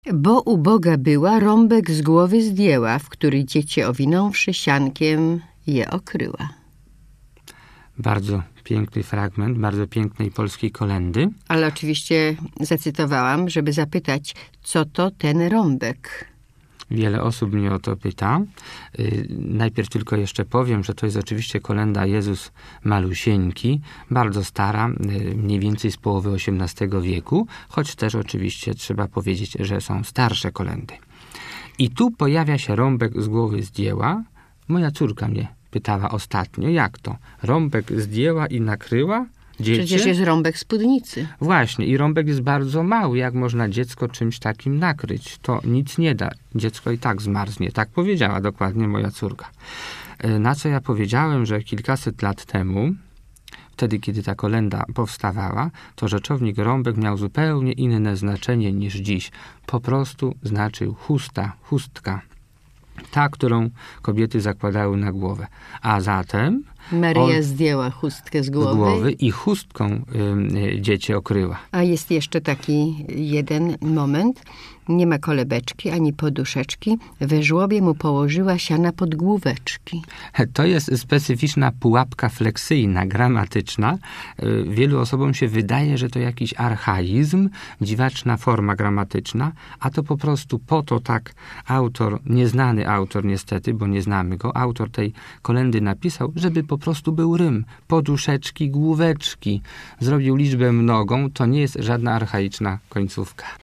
Bo uboga była, rąbek z głowy zdjęła, w który dziecię owinąwszy siankiem je okryła. Bardzo piękny fragment, bardzo pięknej polskiej kolendy. Ale oczywiście zacytowałam, żeby zapytać, co to ten rąbek? Wiele osób mnie o to pyta. Najpierw tylko jeszcze powiem, że to jest oczywiście kolenda Jezus Malusieńki, bardzo stara, mniej więcej z połowy XVIII wieku, choć też oczywiście trzeba powiedzieć, że są starsze kolendy. I tu pojawia się rąbek z głowy zdjęła. Moja córka mnie pytała ostatnio, jak to? Rąbek zdjęła i nakryła? Dziecię? Przecież jest rąbek spódnicy. Właśnie, i rąbek jest bardzo mały. Jak można dziecko czymś takim nakryć? To nic nie da. Dziecko i tak zmarznie. Tak powiedziała dokładnie moja córka. Na co ja powiedziałem, że kilkaset lat temu, wtedy, kiedy ta kolenda powstawała, to rzeczownik rąbek miał zupełnie inne znaczenie niż dziś. Po prostu znaczył chustka. Ta, którą kobiety zakładały na głowę. A zatem Maryja zdjęła chustkę z głowy i chustką dziecię okryła. A jest jeszcze taki jeden moment. Nie ma kolebeczki ani poduszeczki. We żłobie mu położyła siana pod główeczki. To jest specyficzna pułapka fleksyjna, gramatyczna. Wielu osobom się wydaje, że to jakiś archaizm, dziwaczna forma gramatyczna, a to po prostu po to tak autor, nieznany autor niestety, bo nie znamy go, autor tej kolendy napisał, żeby po prostu był rym. Poduszeczki, główeczki. Zrobił liczbę mnogą, to nie jest żadna archaiczna końcówka.